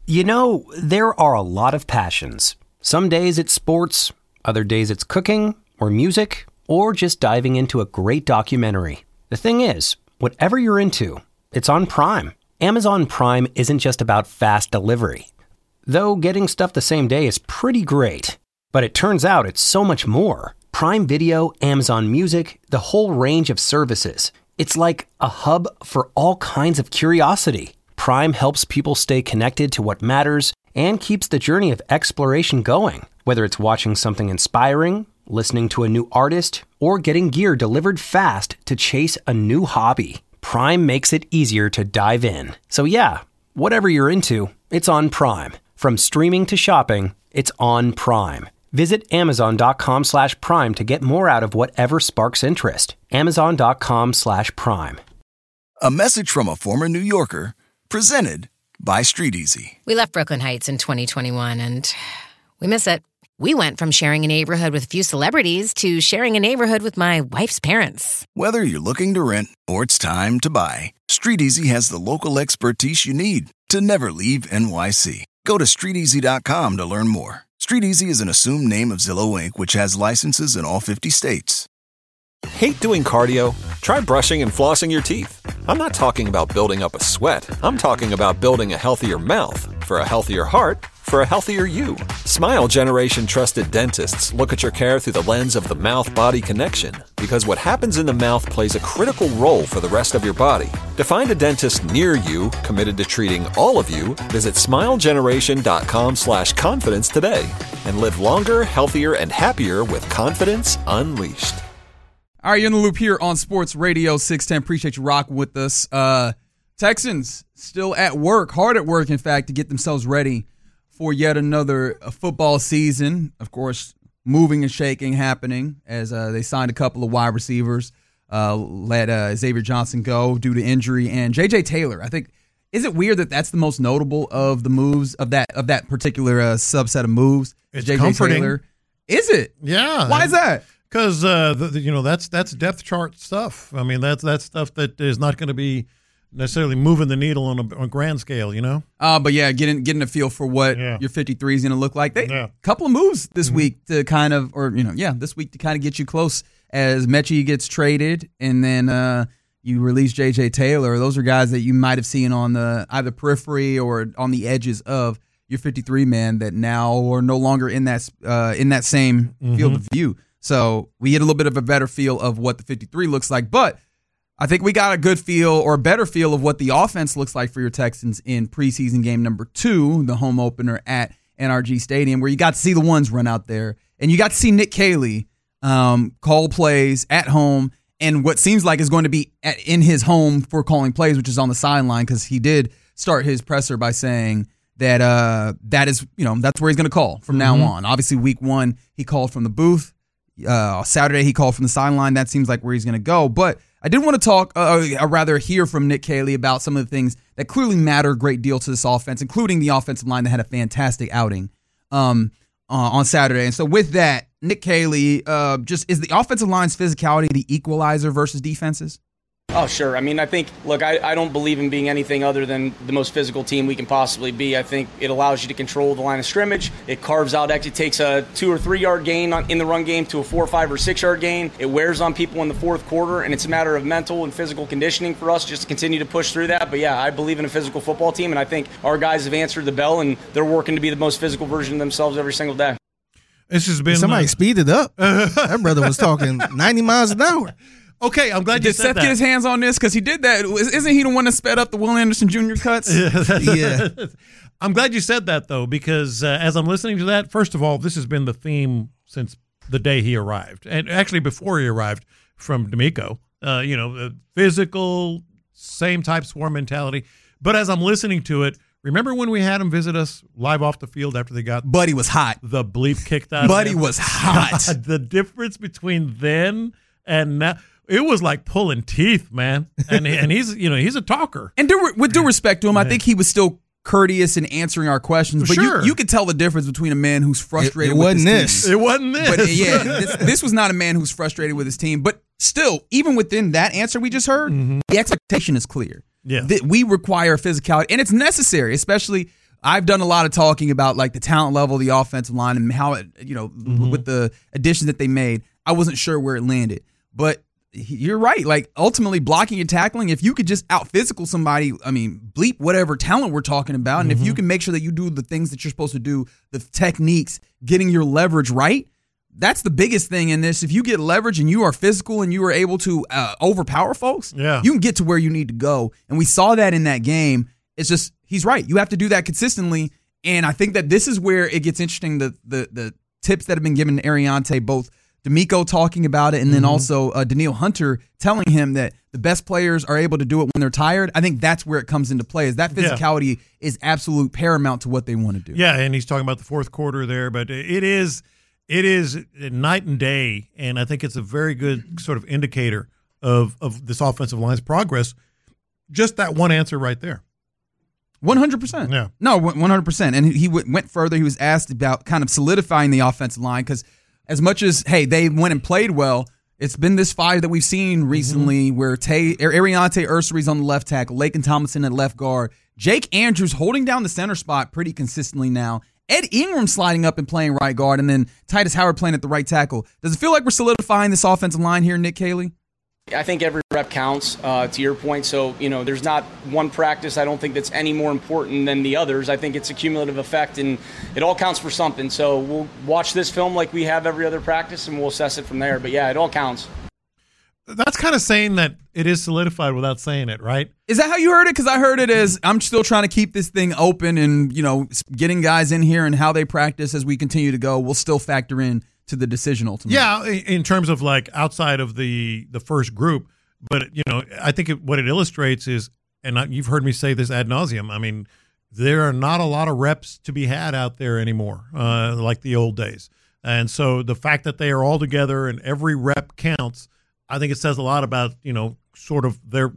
You know, there are a lot of passions. Some days it's sports, other days it's cooking or music, or just diving into a great documentary. The thing is, whatever you're into, it's on Prime. Amazon Prime isn't just about fast delivery. Though getting stuff the same day is pretty great. But it turns out it's so much more. Prime Video, Amazon Music, the whole range of services. It's like a hub for all kinds of curiosity. Prime helps people stay connected to what matters and keeps the journey of exploration going. Whether it's watching something inspiring, listening to a new artist, or getting gear delivered fast to chase a new hobby, Prime makes it easier to dive in. So yeah, whatever you're into, it's on Prime. From streaming to shopping, it's on Prime. Visit Amazon.com/Prime to get more out of whatever sparks interest. Amazon.com/Prime. A message from a former New Yorker, presented by StreetEasy. We left Brooklyn Heights in 2021 and we miss it. We went from sharing a neighborhood with a few celebrities to sharing a neighborhood with my wife's parents. Whether you're looking to rent or it's time to buy, StreetEasy has the local expertise you need to never leave NYC. Go to StreetEasy.com to learn more. StreetEasy is an assumed name of Zillow Inc., which has licenses in all 50 states. Hate doing cardio? Try brushing and flossing your teeth. I'm not talking about building up a sweat. I'm talking about building a healthier mouth for a healthier heart for a healthier you. Smile Generation trusted dentists look at your care through the lens of the mouth-body connection, because what happens in the mouth plays a critical role for the rest of your body. To find a dentist near you committed to treating all of you, visit smilegeneration.com/confidence today and live longer, healthier, and happier with confidence unleashed. All right, you're in the loop here on Sports Radio 610. Appreciate you rocking with us. Texans still at work, hard at work, in fact, to get themselves ready for yet another football season. Of course, moving and shaking happening as they signed a couple of wide receivers, let Xavier Johnson go due to injury, and J.J. Taylor. I think, is it weird that that's the most notable of the moves of that particular subset of moves? It's J.J. comforting. Taylor. Is it? Yeah. Why is that? Because that's depth chart stuff. I mean, that's stuff that is not going to be necessarily moving the needle on a grand scale, you know? But yeah, getting a feel for what your 53 is going to look like. A couple of moves this week to kind of, this week to kind of get you close as Mechie gets traded, and then you release J.J. Taylor. Those are guys that you might have seen on the either periphery or on the edges of your 53 man that now are no longer in that same field of view. So we get a little bit of a better feel of what the 53 looks like, but I think we got a good feel or a better feel of what the offense looks like for your Texans in preseason game number 2, the home opener at NRG Stadium, where you got to see the ones run out there, and you got to see Nick Caley call plays at home, and what seems like is going to be in his home for calling plays, which is on the sideline, because he did start his presser by saying that that is, that's where he's going to call from now on. Obviously, week 1 he called from the booth. Saturday he called from the sideline. That seems like where he's going to go, but I did want to talk, hear from Nick Caley about some of the things that clearly matter a great deal to this offense, including the offensive line that had a fantastic outing on Saturday. And so with that, Nick Caley, is the offensive line's physicality the equalizer versus defenses? Oh, sure. I mean, I think, look, I don't believe in being anything other than the most physical team we can possibly be. I think it allows you to control the line of scrimmage. It carves out, actually takes a 2 or 3 yard gain in the run game to a 4 or 5 or 6 yard gain. It wears on people in the fourth quarter, and it's a matter of mental and physical conditioning for us just to continue to push through that. But yeah, I believe in a physical football team, and I think our guys have answered the bell, and they're working to be the most physical version of themselves every single day. This has been somebody speeded up. That brother was talking 90 miles an hour. Okay, I'm glad you said that. Did Seth get his hands on this? Because he did that. Isn't he the one that sped up the Will Anderson Jr. cuts? Yeah. I'm glad you said that, though, because as I'm listening to that, first of all, this has been the theme since the day he arrived. And actually before he arrived from D'Amico, physical, same type swarm mentality. But as I'm listening to it, remember when we had him visit us live off the field after they got Buddy was hot. The bleep kicked out Buddy of him? Was hot. God, the difference between then and now. It was like pulling teeth, man. And he's a talker. And with due respect to him, I think he was still courteous in answering our questions. But sure. you could tell the difference between a man who's frustrated it with wasn't his team. It wasn't this. But yeah, this was not a man who's frustrated with his team. But still, even within that answer we just heard, the expectation is clear. Yeah. That we require physicality, and it's necessary, especially I've done a lot of talking about like the talent level of the offensive line and how it, with the additions that they made. I wasn't sure where it landed, but you're right. Like ultimately blocking and tackling, if you could just out physical somebody, I mean, bleep whatever talent we're talking about. And if you can make sure that you do the things that you're supposed to do, the techniques, getting your leverage right, that's the biggest thing in this. If you get leverage and you are physical and you are able to overpower folks, you can get to where you need to go. And we saw that in that game. It's just, he's right. You have to do that consistently. And I think that this is where it gets interesting, the tips that have been given to Ariante, both DeMeco talking about it and then also Danielle Hunter telling him that the best players are able to do it when they're tired. I think that's where it comes into play, is that physicality is absolute paramount to what they want to do. Yeah, and he's talking about the fourth quarter there, but it is night and day, and I think it's a very good sort of indicator of this offensive line's progress. Just that one answer right there. 100%. Yeah. No, 100%. And he went further. He was asked about kind of solidifying the offensive line because as much as, hey, they went and played well, it's been this five that we've seen recently where Ariante Ursarry's on the left tackle, Laken Tomlinson at left guard, Jake Andrews holding down the center spot pretty consistently now, Ed Ingram sliding up and playing right guard, and then Titus Howard playing at the right tackle. Does it feel like we're solidifying this offensive line here, Nick Caley? I think every rep counts, to your point. So, there's not one practice I don't think that's any more important than the others. I think it's a cumulative effect, and it all counts for something. So we'll watch this film like we have every other practice, and we'll assess it from there. But, yeah, it all counts. That's kind of saying that it is solidified without saying it, right? Is that how you heard it? Because I heard it as I'm still trying to keep this thing open and, getting guys in here and how they practice as we continue to go will still factor in to the decision ultimately. Yeah, in terms of like outside of the first group. But, I think what it illustrates is, and you've heard me say this ad nauseum, I mean, there are not a lot of reps to be had out there anymore, like the old days. And so the fact that they are all together and every rep counts, I think it says a lot about, sort of their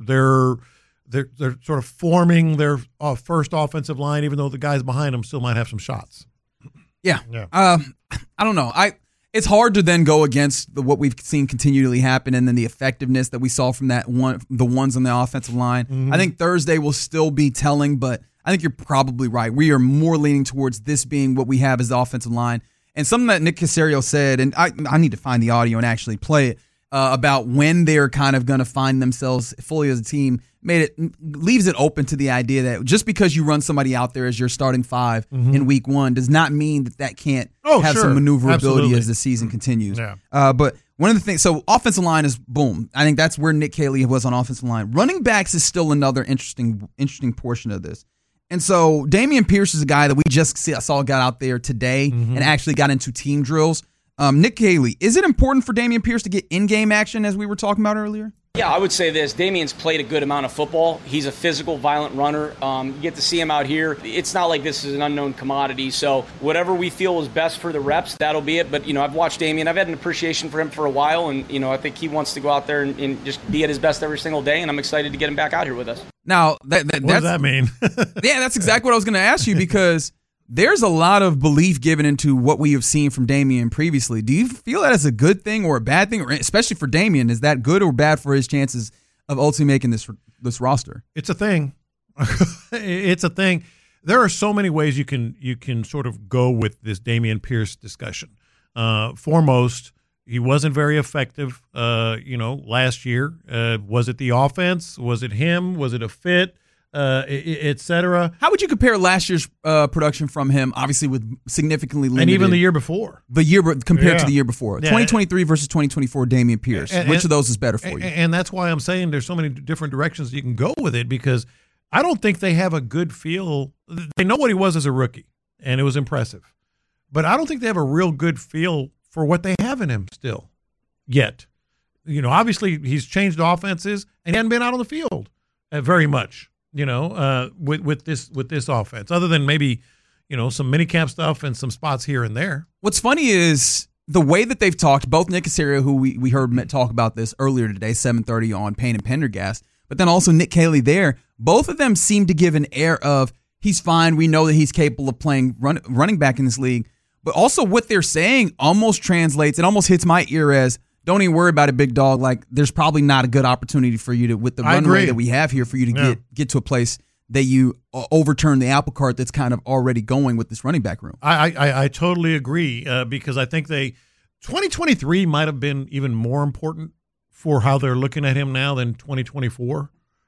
sort of forming their first offensive line, even though the guys behind them still might have some shots. Yeah. I don't know. It's hard to then go against what we've seen continually happen and then the effectiveness that we saw from the ones on the offensive line. I think Thursday will still be telling, but I think you're probably right. We are more leaning towards this being what we have as the offensive line. And something that Nick Caserio said, and I need to find the audio and actually play it, about when they're kind of going to find themselves fully as a team, leaves it open to the idea that just because you run somebody out there as your starting five in week one does not mean that can't have some maneuverability as the season continues. Yeah. But one of the things, so offensive line is boom. I think that's where Nick Caley was on offensive line. Running backs is still another interesting portion of this. And so Dameon Pierce is a guy that we just saw got out there today and actually got into team drills. Nick Caley, is it important for Dameon Pierce to get in-game action as we were talking about earlier? Yeah, I would say this. Damien's played a good amount of football. He's a physical, violent runner. You get to see him out here. It's not like this is an unknown commodity. So whatever we feel is best for the reps, that'll be it. But, I've watched Damien. I've had an appreciation for him for a while. And, I think he wants to go out there and just be at his best every single day. And I'm excited to get him back out here with us. Now, what does that mean? Yeah, that's exactly what I was going to ask you because there's a lot of belief given into what we have seen from Damien previously. Do you feel that as a good thing or a bad thing, or especially for Damien? Is that good or bad for his chances of ultimately making this roster? It's a thing. It's a thing. There are so many ways you can sort of go with this Dameon Pierce discussion. Foremost, he wasn't very effective, last year. Was it the offense? Was it him? Was it a fit? Et cetera. How would you compare last year's production from him, obviously with significantly limited? And even the year before. Compared to the year before. 2023 versus 2024, Dameon Pierce. Which of those is better for you? And that's why I'm saying there's so many different directions you can go with it because I don't think they have a good feel. They know what he was as a rookie, and it was impressive. But I don't think they have a real good feel for what they have in him still yet. Obviously he's changed offenses, and he hadn't been out on the field very much. With this offense, other than maybe, some minicamp stuff and some spots here and there. What's funny is the way that they've talked, both Nick Caserio, who we heard talk about this earlier today, 7:30 on Payne and Pendergast, but then also Nick Caley there, both of them seem to give an air of he's fine, we know that he's capable of playing running back in this league, but also what they're saying almost translates, it almost hits my ear as, don't even worry about it, big dog. Like, there's probably not a good opportunity for you to, with the runway that we have here, for you to get to a place that you overturn the apple cart that's kind of already going with this running back room. I totally agree because I think 2023 might have been even more important for how they're looking at him now than 2024.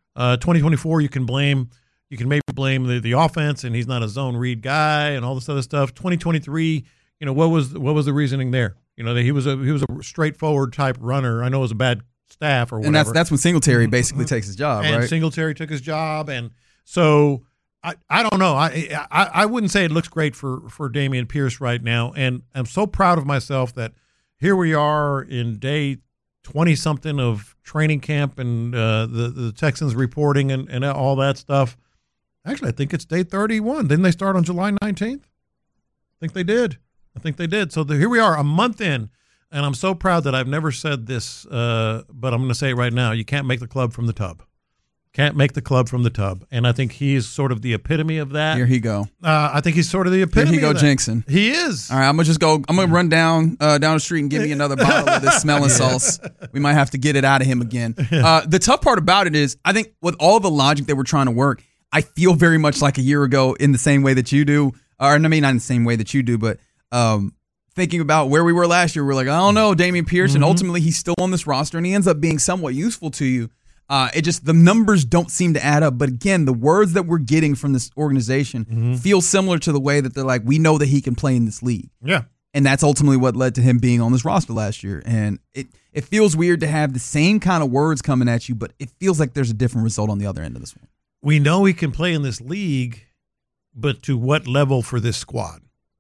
2024, you can maybe blame the offense, and he's not a zone read guy and all this other stuff. 2023, what was the reasoning there? That he was a straightforward type runner. I know it was a bad staff or whatever. And that's when Singletary basically takes his job, and right? Singletary took his job, and so I don't know. I wouldn't say it looks great for Dameon Pierce right now, and I'm so proud of myself that here we are in day 20-something of training camp and the Texans reporting and all that stuff. Actually, I think it's day 31. Didn't they start on July 19th? I think they did. So here we are, a month in, and I'm so proud that I've never said this, but I'm going to say it right now. You can't make the club from the tub. Can't make the club from the tub. And I think he's sort of the epitome of that. Here he go. I think he's sort of the epitome of that. Here he go, Jensen. He is. All right, I'm going to run down the street and give me another bottle of this smelling sauce. We might have to get it out of him again. The tough part about it is, I think with all the logic that we're trying to work, I feel very much like a year ago in the same way that you do. Or I mean, not in the same way that you do, but thinking about where we were last year, we're like, I don't know, Dameon Pierce, and ultimately he's still on this roster, and he ends up being somewhat useful to you. The numbers don't seem to add up. But again, the words that we're getting from this organization feel similar to the way that they're like, we know that he can play in this league. Yeah. And that's ultimately what led to him being on this roster last year. And it feels weird to have the same kind of words coming at you, but it feels like there's a different result on the other end of this one. We know he can play in this league, but to what level for this squad?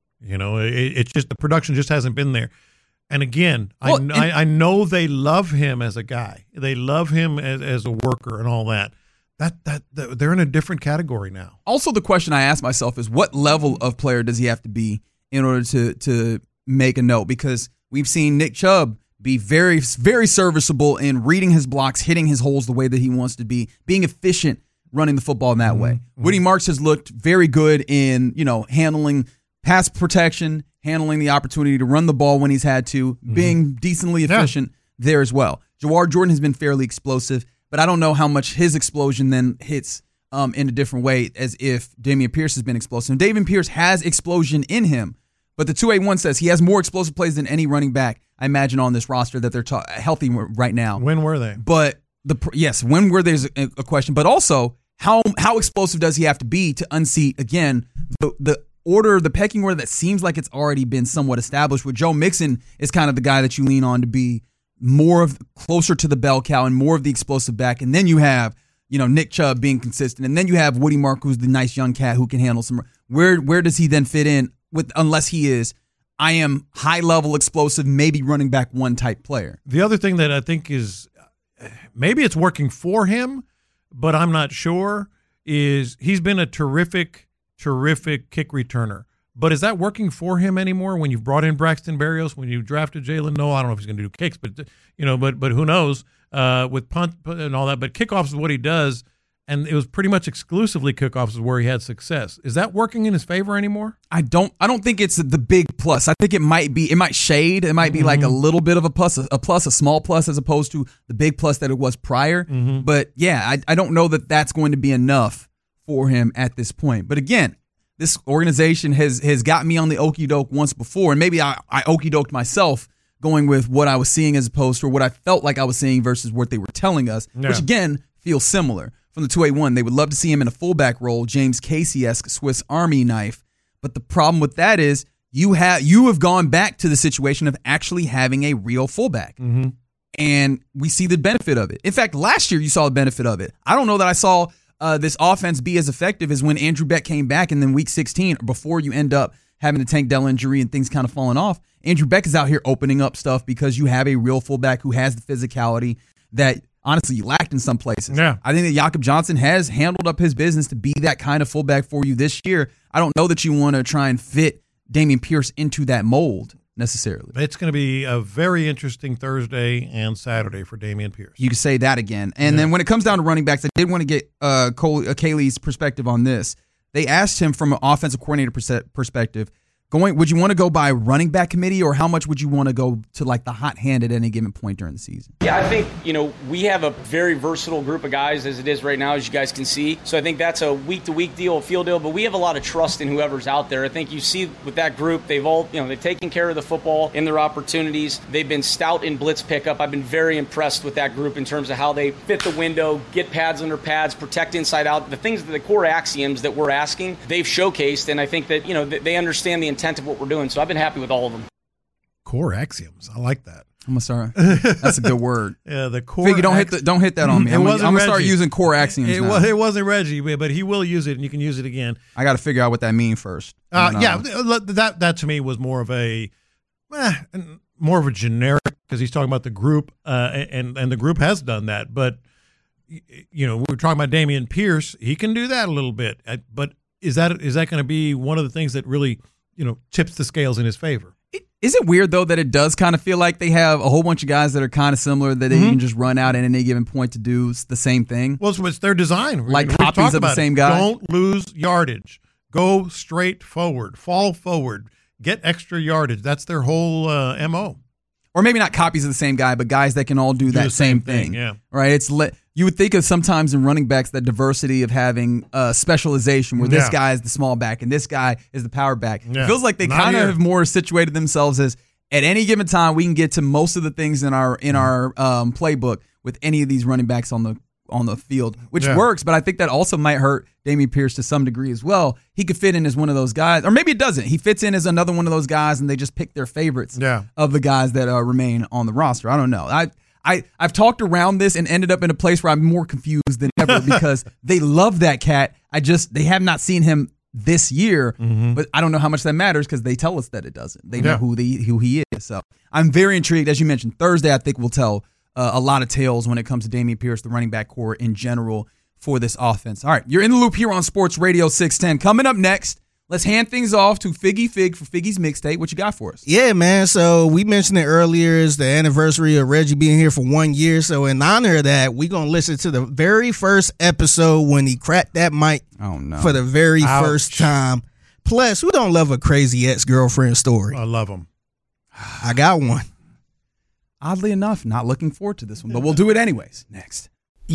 It's just the production just hasn't been there. And again, I know they love him as a guy. They love him as a worker and all that. That they're in a different category now. Also, the question I ask myself is, what level of player does he have to be in order to make a note? Because we've seen Nick Chubb be very, very serviceable in reading his blocks, hitting his holes the way that he wants to be, being efficient running the football in that way. Woody Marks has looked very good in handling pass protection, handling the opportunity to run the ball when he's had to, being decently efficient there as well. Jawar Jordan has been fairly explosive, but I don't know how much his explosion then hits in a different way as if Dameon Pierce has been explosive. Dameon Pierce has explosion in him, but the 281 says he has more explosive plays than any running back, I imagine, on this roster that they're healthy right now. When were they? But when were there's a question, but also how explosive does he have to be to unseat, again, the pecking order that seems like it's already been somewhat established, with Joe Mixon is kind of the guy that you lean on to be closer to the bell cow and more of the explosive back. And then you have, Nick Chubb being consistent. And then you have Woody Mark, who's the nice young cat who can handle some. Where does he then fit in unless he is, I am high level explosive, maybe running back one type player? The other thing that I think is maybe it's working for him, but I'm not sure, is he's been a terrific kick returner. But is that working for him anymore when you've brought in Braxton Berrios, when you drafted Jalen Noel? I don't know if he's going to do kicks, but but who knows with punt and all that. But kickoffs is what he does, and it was pretty much exclusively kickoffs is where he had success. Is that working in his favor anymore? I don't think it's the big plus. I think it might shade. It might be like a little bit of a plus, a small plus, as opposed to the big plus that it was prior. But yeah, I don't know that that's going to be enough for him at this point. But again, this organization has got me on the okie doke once before, and maybe I okie doked myself going with what I was seeing as opposed to what I felt like I was seeing versus what they were telling us, which again feels similar. From the 281, they would love to see him in a fullback role, James Casey-esque Swiss Army knife. But the problem with that is you have gone back to the situation of actually having a real fullback. And we see the benefit of it. In fact, last year you saw the benefit of it. I don't know that I saw this offense be as effective as when Andrew Beck came back, and then week 16, before you end up having the Tank Dell injury and things kind of falling off. Andrew Beck is out here opening up stuff because you have a real fullback who has the physicality that honestly you lacked in some places. Yeah. I think that Jakob Johnson has handled up his business to be that kind of fullback for you this year. I don't know that you want to try and fit Dameon Pierce into that mold necessarily. It's going to be a very interesting Thursday and Saturday for Dameon Pierce. You can say that again. And then when it comes down to running backs, I did want to get Kaylee's perspective on this. They asked him from an offensive coordinator perspective, would you want to go by running back committee, or how much would you want to go to like the hot hand at any given point during the season? Yeah, I think, we have a very versatile group of guys as it is right now, as you guys can see. So I think that's a week-to-week deal, a field deal, but we have a lot of trust in whoever's out there. I think you see with that group, they've all, they've taken care of the football in their opportunities. They've been stout in blitz pickup. I've been very impressed with that group in terms of how they fit the window, get pads under pads, protect inside out. The things, the core axioms that we're asking, they've showcased, and I think that, they understand the intent of what we're doing. So I've been happy with all of them. Core axioms. I like that. I'm sorry. That's a good word. Yeah, the core. Figgy, don't hit that on me. I'm gonna start using core axioms. It wasn't Reggie, but he will use it, and you can use it again. I got to figure out what that means first. That to me was more of a generic, because he's talking about the group, and the group has done that. But we were talking about Dameon Pierce. He can do that a little bit, but is that going to be one of the things that really tips the scales in his favor? Is it weird, though, that it does kind of feel like they have a whole bunch of guys that are kind of similar that they can just run out at any given point to do the same thing? Well, it's their design. Like copies of the same guy? Don't lose yardage. Go straight forward. Fall forward. Get extra yardage. That's their whole MO. Or maybe not copies of the same guy, but guys that can all do that same thing. Yeah. Right? You would think of sometimes in running backs that diversity of having specialization, where this guy is the small back and this guy is the power back. Yeah. It feels like they kind of have more situated themselves as at any given time we can get to most of the things in our playbook with any of these running backs on the field, which works. But I think that also might hurt Dameon Pierce to some degree as well. He could fit in as one of those guys, or maybe it doesn't. He fits in as another one of those guys, and they just pick their favorites of the guys that remain on the roster. I don't know. I've talked around this and ended up in a place where I'm more confused than ever because they love that cat. They have not seen him this year, but I don't know how much that matters because they tell us that it doesn't. They know who he is. So I'm very intrigued. As you mentioned, Thursday I think will tell a lot of tales when it comes to Dameon Pierce, the running back core in general for this offense. All right, you're in the loop here on Sports Radio 610. Coming up next, let's hand things off to Figgy Fig for Figgy's mixtape. What you got for us? Yeah, man. So we mentioned it earlier. It's the anniversary of Reggie being here for 1 year. So in honor of that, we're going to listen to the very first episode when he cracked that mic for the very first time. Plus, who don't love a crazy ex-girlfriend story? I love them. I got one. Oddly enough, not looking forward to this one, but we'll do it anyways. Next.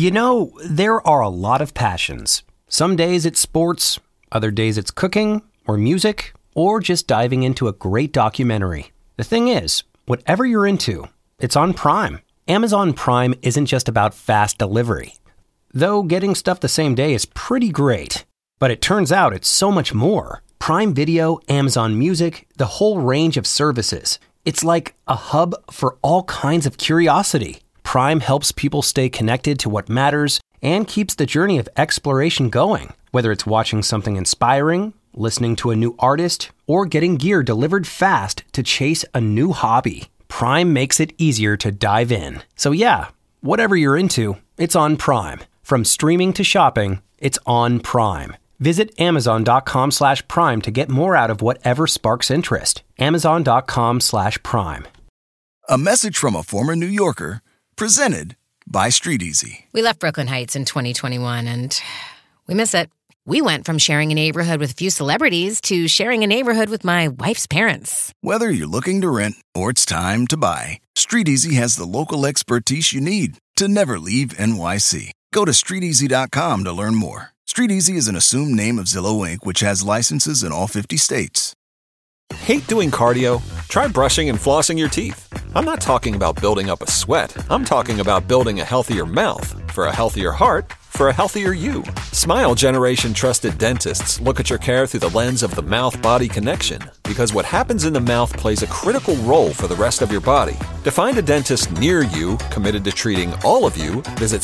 There are a lot of passions. Some days it's sports, other days it's cooking or music, or just diving into a great documentary. The thing is, whatever you're into, it's on Prime. Amazon Prime isn't just about fast delivery. Though getting stuff the same day is pretty great. But it turns out it's so much more. Prime Video, Amazon Music, the whole range of services. It's like a hub for all kinds of curiosity. Prime helps people stay connected to what matters and keeps the journey of exploration going. Whether it's watching something inspiring, listening to a new artist, or getting gear delivered fast to chase a new hobby, Prime makes it easier to dive in. So yeah, whatever you're into, it's on Prime. From streaming to shopping, it's on Prime. Visit Amazon.com/Prime to get more out of whatever sparks interest. Amazon.com/Prime. A message from a former New Yorker, presented by Street Easy. We left Brooklyn Heights in 2021 and we miss it. We went from sharing a neighborhood with a few celebrities to sharing a neighborhood with my wife's parents. Whether you're looking to rent or it's time to buy, Street Easy has the local expertise you need to never leave NYC. Go to StreetEasy.com to learn more. Street Easy is an assumed name of Zillow Inc., which has licenses in all 50 states. Hate doing cardio? Try brushing and flossing your teeth. I'm not talking about building up a sweat. I'm talking about building a healthier mouth. For a healthier heart, for a healthier you. Smile Generation trusted dentists look at your care through the lens of the mouth-body connection, because what happens in the mouth plays a critical role for the rest of your body. To find a dentist near you committed to treating all of you, visit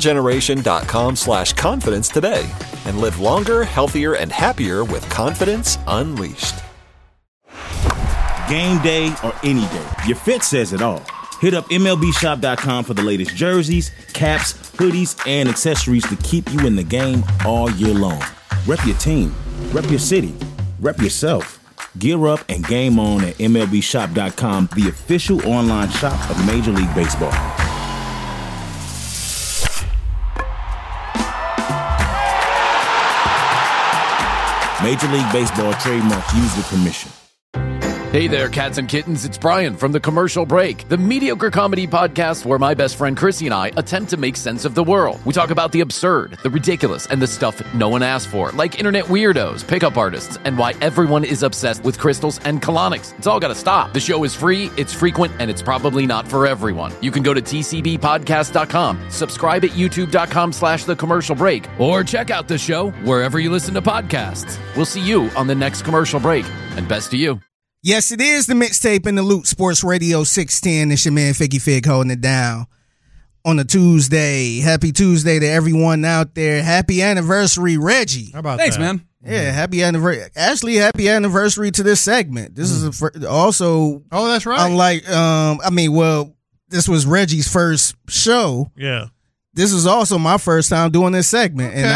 smilegeneration.com/confidence today and live longer, healthier, and happier with confidence unleashed. Game day or any day, your fit says it all. Hit up MLBshop.com for the latest jerseys, caps, hoodies, and accessories to keep you in the game all year long. Rep your team, rep your city, rep yourself. Gear up and game on at MLBshop.com, the official online shop of Major League Baseball. Major League Baseball trademarks used with permission. Hey there, cats and kittens. It's Brian from The Commercial Break, the mediocre comedy podcast where my best friend Chrissy and I attempt to make sense of the world. We talk about the absurd, the ridiculous, and the stuff no one asked for, like internet weirdos, pickup artists, and why everyone is obsessed with crystals and colonics. It's all got to stop. The show is free, it's frequent, and it's probably not for everyone. You can go to tcbpodcast.com, subscribe at youtube.com/The Commercial Break, or check out the show wherever you listen to podcasts. We'll see you on the next Commercial Break, and best to you. Yes, it is the Mixtape in the Loop, Sports Radio 610. It's your man, Figgy Fig, holding it down on a Tuesday. Happy Tuesday to everyone out there. Happy anniversary, Reggie. How about Thanks, that? man. Yeah, happy anniversary. Actually, happy anniversary to this segment. This is also... Oh, that's right. Unlike, this was Reggie's first show. Yeah. This is also my first time doing this segment. Okay. And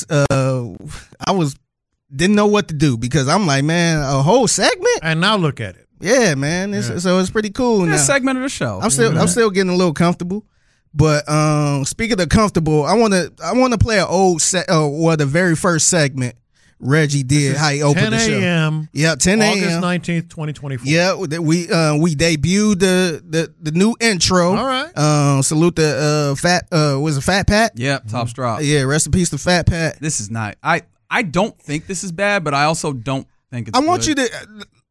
I was didn't know what to do because I'm like, man, a whole segment? And now look at it. Yeah, man. So it's pretty cool now. It's a segment of the show. I'm still getting a little comfortable. But speaking of comfortable, I want to play an old the very first segment Reggie did, how he opened the show. 10 a.m. Yeah, 10 a.m. August 19th, 2024. Yeah, we debuted the new intro. All right. Salute the Fat Pat? Yep, Tops Drop. Yeah, rest in peace to Fat Pat. This is not. I don't think this is bad, but I also don't think it's I want you to...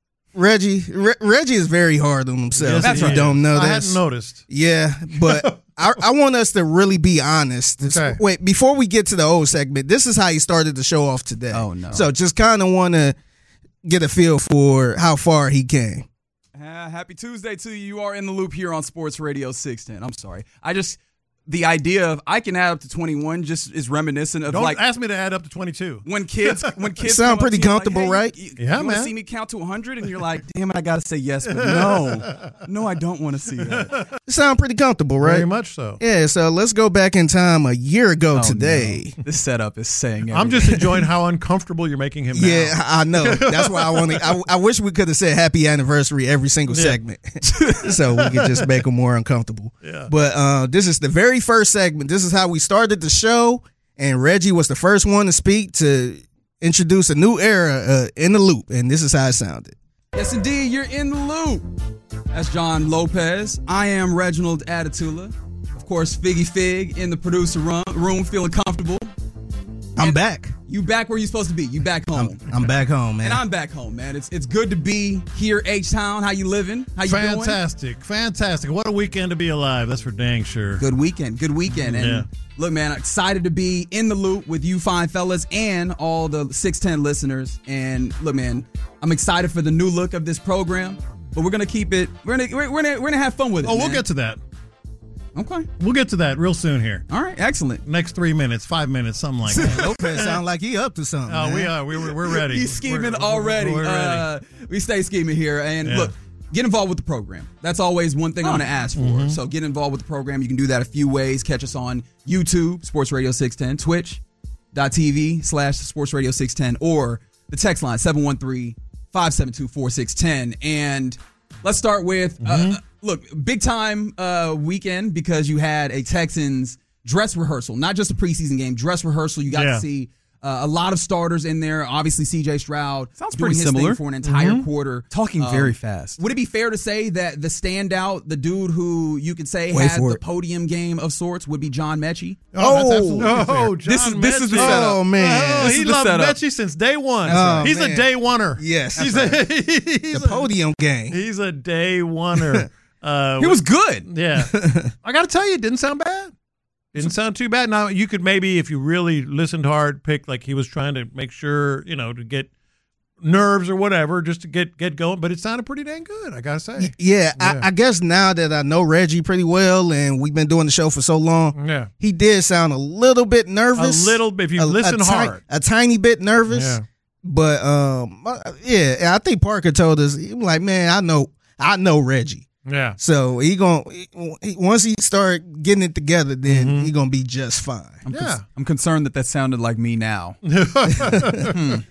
Reggie is very hard on himself. Yes, if you don't know this. I hadn't noticed. Yeah, but I want us to really be honest. Okay. Wait, before we get to the old segment, this is how he started the show off today. Oh, no. So just kind of want to get a feel for how far he came. Happy Tuesday to you. You are in the loop here on Sports Radio 610. I'm sorry. The idea of I can add up to 21 just is reminiscent of Don't ask me to add up to 22. When kids sound pretty comfortable, like, hey, right? You man. want to see me count to 100? And you're like, damn it, I got to say yes, but no, I don't want to see that. Sound pretty comfortable, right? Very much so. Yeah, so let's go back in time a year ago today. No. This setup is saying everything. I'm just enjoying how uncomfortable you're making him now. Yeah, I know. That's why I wish we could have said happy anniversary every single segment so we could just make him more uncomfortable. Yeah. But this is the very first segment. This is how we started the show, and Reggie was the first one to speak to introduce a new era in the loop, and this is how it sounded. Yes, indeed, you're in the loop. That's John Lopez. I am Reginald Atatula. Of course, Figgy Fig in the producer room feeling comfortable. I'm back. You back where you supposed to be. You back home. I'm back home, man. And I'm back home, man. It's good to be here, H-Town. How you living? How you doing? Fantastic. What a weekend to be alive. That's for dang sure. Good weekend. And look, man, excited to be in the loop with you fine fellas and all the 610 listeners. And look, man, I'm excited for the new look of this program, but we're gonna keep it. We're gonna have fun with it. Oh, we'll get to that. Okay. We'll get to that real soon here. All right, excellent. Next 3 minutes, 5 minutes, something like that. Lopez sound like he up to something. Oh, man. we are. We're ready. He's scheming already. We're ready. We stay scheming here. And look, get involved with the program. That's always one thing I'm going to ask for. Mm-hmm. So get involved with the program. You can do that a few ways. Catch us on YouTube, Sports Radio 610, twitch.tv/Sports Radio 610, or the text line 713-572-4610. And let's start with, look, big time weekend because you had a Texans dress rehearsal, not just a preseason game, dress rehearsal. You got to see a lot of starters in there. Obviously, C.J. Stroud sounds pretty doing his similar thing for an entire quarter. Talking very fast. Would it be fair to say that the standout, the dude who you could say Wait had for the it. podium game of sorts, would be John Mechie? That's absolutely fair. John This is the setup. Oh, man. He loved Mechie since day one. Right. He's a day oneer. Yes. He's the podium game. He's a day oneer. He was good. Yeah. I got to tell you, it didn't sound bad. Didn't sound too bad. Now, you could maybe, if you really listened hard, pick like he was trying to make sure, to get nerves or whatever, just to get going. But it sounded pretty dang good, I got to say. Yeah. I guess now that I know Reggie pretty well and we've been doing the show for so long, he did sound a little bit nervous. A little bit, if you listen hard. A tiny bit nervous. Yeah. But, I think Parker told us, he was like, man, I know Reggie. Yeah. So once he start getting it together, then he gonna be just fine. I'm concerned that sounded like me now. That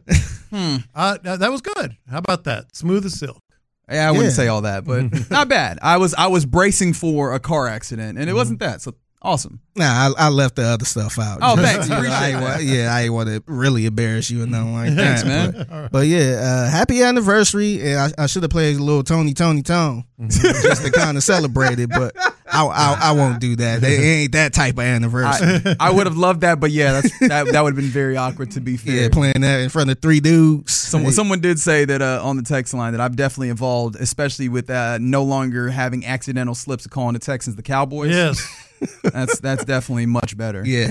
was good. How about that? Smooth as silk. Yeah, I wouldn't say all that, but not bad. I was bracing for a car accident, and it wasn't that. So Awesome. Nah, I left the other stuff out. Oh, thanks. I ain't want to really embarrass you or nothing like that. Thanks, man. But yeah, happy anniversary. And I should have played a little Tony Tone just to kind of celebrate it, but I won't do that. It ain't that type of anniversary. I would have loved that, but yeah, that would have been very awkward, to be fair. Yeah, playing that in front of 3 dudes. Someone did say that on the text line that I've definitely evolved, especially with no longer having accidental slips of calling the Texans the Cowboys. Yes. That's definitely much better. Yeah.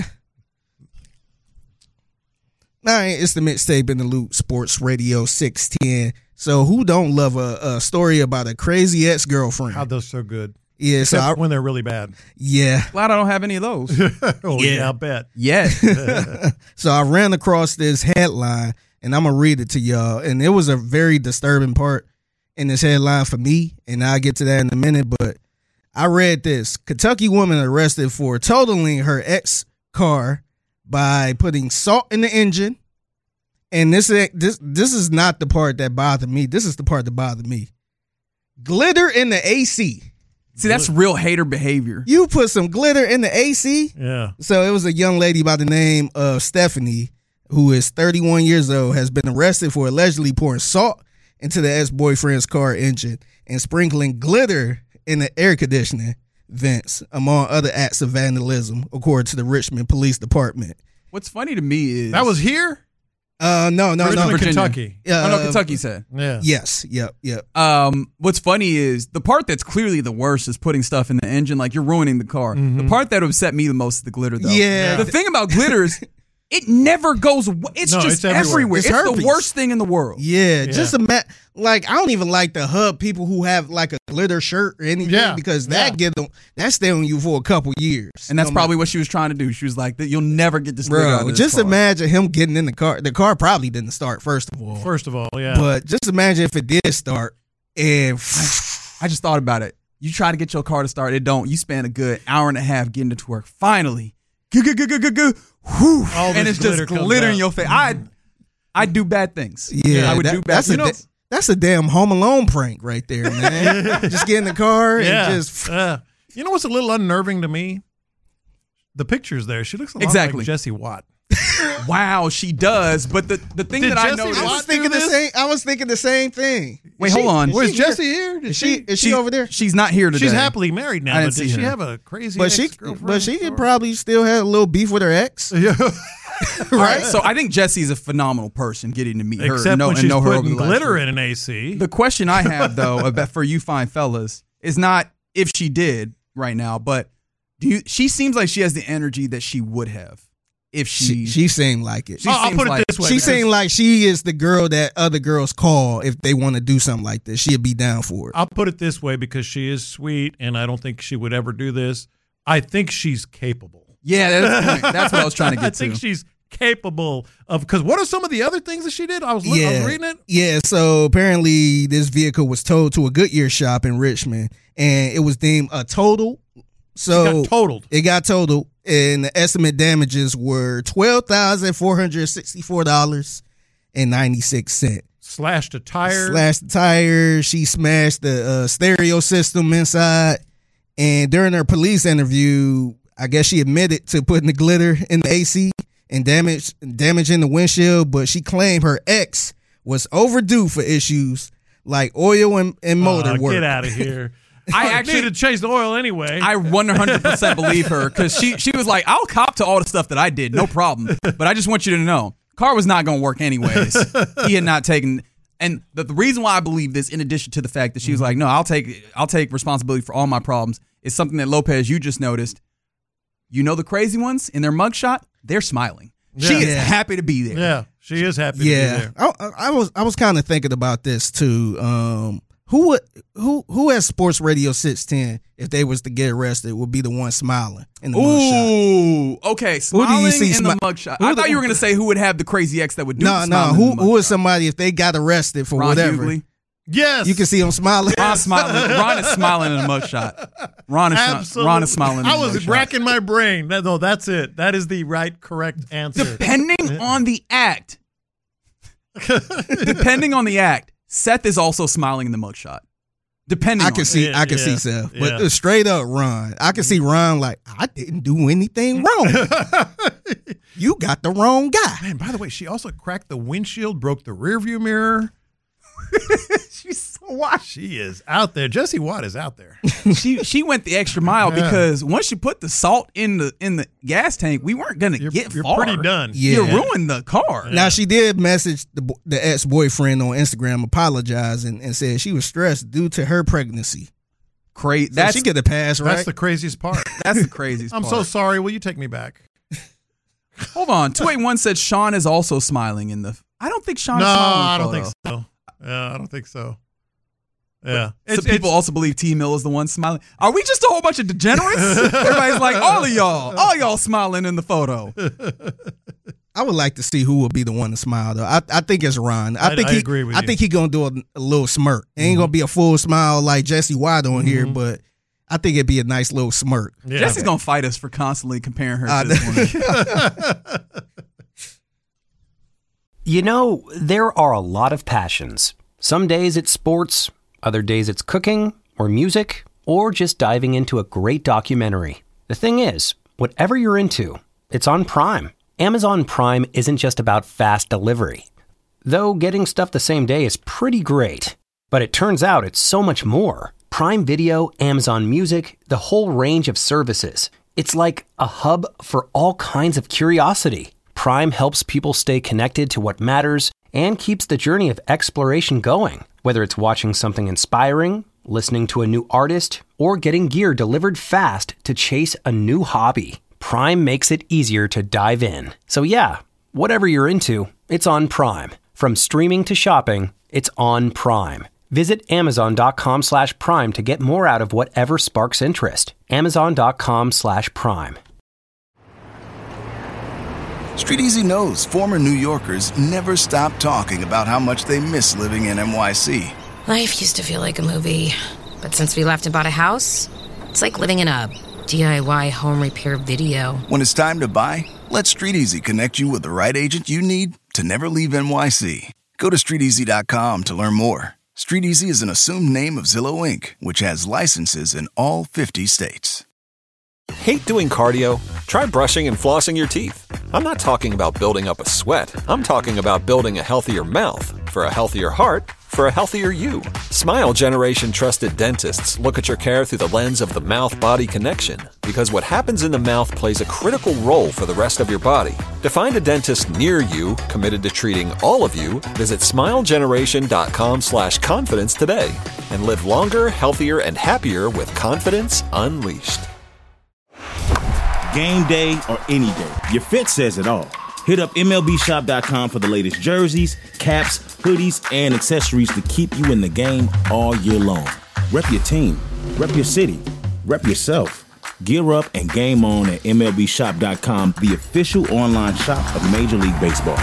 All right, it's the Mixtape in the Loop Sports Radio 610. So who don't love a story about a crazy ex-girlfriend? How those so good. Yeah, except when they're really bad. Yeah. Glad I don't have any of those. Yeah, I'll bet. Yeah. So I ran across this headline, and I'm going to read it to y'all. And it was a very disturbing part in this headline for me, and I'll get to that in a minute, but I read this. Kentucky woman arrested for totaling her ex car by putting salt in the engine. And this is not the part that bothered me. This is the part that bothered me. Glitter in the AC. See, that's real hater behavior. You put some glitter in the AC? Yeah. So it was a young lady by the name of Stephanie, who is 31 years old, has been arrested for allegedly pouring salt into the ex-boyfriend's car engine and sprinkling glitter in the air conditioning vents, among other acts of vandalism, according to the Richmond Police Department. What's funny to me is that was here. No, Virginia. Kentucky. Kentucky said. Yeah. Yes. Yep. What's funny is the part that's clearly the worst is putting stuff in the engine, like you're ruining the car. Mm-hmm. The part that upset me the most is the glitter, though. Yeah. The thing about glitter is it never goes away. It's just everywhere. It's the worst thing in the world. Yeah. Just like I don't even like to hug people who have like a glitter shirt or anything because that stay on you for a couple years. And that's probably what she was trying to do. She was like, "You'll never get this glitter out of this just car." imagine him getting in the car. The car probably didn't start first of all. Yeah. But just imagine if it did start and I just thought about it. You try to get your car to start, it don't. You spend a good hour and a half getting it to work. Finally, whew, and it's just glitter in your face. I do bad things. Yeah, I would do bad things. That's a damn Home Alone prank right there, man. Just get in the car and just. You know what's a little unnerving to me? The pictures there. She looks a lot like Jessie Watt. Wow, she does. But the thing that I noticed, I was thinking the same thing. Wait, hold on. Was Jessie here? Is she over there? She's not here today. She's happily married now. But did she have a crazy ex-girlfriend? But she could probably still have a little beef with her ex. Yeah. Right. So I think Jessie's a phenomenal person. Getting to meet her, except when she's putting glitter in an AC. The question I have though, for you fine fellas, is not if she did right now, but she seems like she has the energy that she would have if she seemed like it. I'll put it this way. She seemed like she is the girl that other girls call if they want to do something like this. She'd be down for it. I'll put it this way because she is sweet, and I don't think she would ever do this. I think she's capable. Yeah, that's what I was trying to get to. I think she's capable of, because what are some of the other things that she did? I was reading it. Yeah, so apparently this vehicle was towed to a Goodyear shop in Richmond, and it was deemed a total. So it got totaled, and the estimate damages were $12,464.96. Slashed a tire. She smashed the stereo system inside, and during her police interview, I guess she admitted to putting the glitter in the AC and damaging the windshield, but she claimed her ex was overdue for issues like oil and motor work. Get out of here. I actually need to change the oil anyway. I 100% believe her because she was like, I'll cop to all the stuff that I did, no problem. But I just want you to know, car was not going to work anyways. He had not taken, and the reason why I believe this, in addition to the fact that she was like, no, I'll take responsibility for all my problems, is something that Lopez, you just noticed. You know the crazy ones in their mugshot, they're smiling. Yeah. She is happy to be there. Yeah, she is happy to be there. I was kind of thinking about this too. Who at Sports Radio 610, if they was to get arrested, would be the one smiling in the mugshot? Ooh, okay, smiling in the mugshot. I thought you were going to say who would have the crazy ex that would do the No, who is somebody if they got arrested for Ron whatever? Hughley? Yes. You can see him smiling. Ron is smiling in a mugshot. Ron is smiling in a mugshot. I was racking my brain. No, that's it. That is the correct answer. Depending on the act, Seth is also smiling in the mugshot. Depending, I can see Seth, but straight up Ron, I can see Ron like, I didn't do anything wrong. You got the wrong guy. Man, by the way, she also cracked the windshield, broke the rearview mirror. She's so wild. She is out there. Jessie Watt is out there. She went the extra mile because once you put the salt in the gas tank, we weren't gonna get you're far. Pretty done. Yeah. You ruined the car. Yeah. Now she did message the ex-boyfriend on Instagram, apologizing and said she was stressed due to her pregnancy. Crazy. So she get the pass, right? That's the craziest part. That's the craziest I'm part. so sorry. Will you take me back? Hold on. 281 said Sean is also smiling in the. I don't think Sean is smiling. No, I don't think so. Yeah, I don't think so. Yeah. So people also believe T Mill is the one smiling. Are we just a whole bunch of degenerates? Everybody's like, all y'all smiling in the photo. I would like to see who will be the one to smile, though. I think it's Ron. I agree with you. I think he's going to do a little smirk. It ain't going to be a full smile like Jessie Watt on here, but I think it'd be a nice little smirk. Yeah. Jessie's going to fight us for constantly comparing her to this woman. You know, there are a lot of passions. Some days it's sports, other days it's cooking or music, or just diving into a great documentary. The thing is, whatever you're into, it's on Prime. Amazon Prime isn't just about fast delivery. Though getting stuff the same day is pretty great. But it turns out it's so much more. Prime Video, Amazon Music, the whole range of services. It's like a hub for all kinds of curiosity. Prime helps people stay connected to what matters and keeps the journey of exploration going. Whether it's watching something inspiring, listening to a new artist, or getting gear delivered fast to chase a new hobby, Prime makes it easier to dive in. So yeah, whatever you're into, it's on Prime. From streaming to shopping, it's on Prime. Visit Amazon.com/Prime to get more out of whatever sparks interest. Amazon.com/Prime. StreetEasy knows former New Yorkers never stop talking about how much they miss living in NYC. Life used to feel like a movie, but since we left and bought a house, it's like living in a DIY home repair video. When it's time to buy, let StreetEasy connect you with the right agent you need to never leave NYC. Go to StreetEasy.com to learn more. StreetEasy is an assumed name of Zillow Inc., which has licenses in all 50 states. Hate doing cardio? Try brushing and flossing your teeth. I'm not talking about building up a sweat. I'm talking about building a healthier mouth. For a healthier heart, for a healthier you. Smile Generation trusted dentists look at your care through the lens of the mouth-body connection, because what happens in the mouth plays a critical role for the rest of your body. To find a dentist near you committed to treating all of you, visit smilegeneration.com/confidence today and live longer, healthier, and happier with confidence unleashed. Game day or any day, your fit says it all. Hit up MLBshop.com for the latest jerseys, caps, hoodies, and accessories to keep you in the game all year long. Rep your team, rep your city, rep yourself. Gear up and game on at MLBshop.com, the official online shop of Major League Baseball.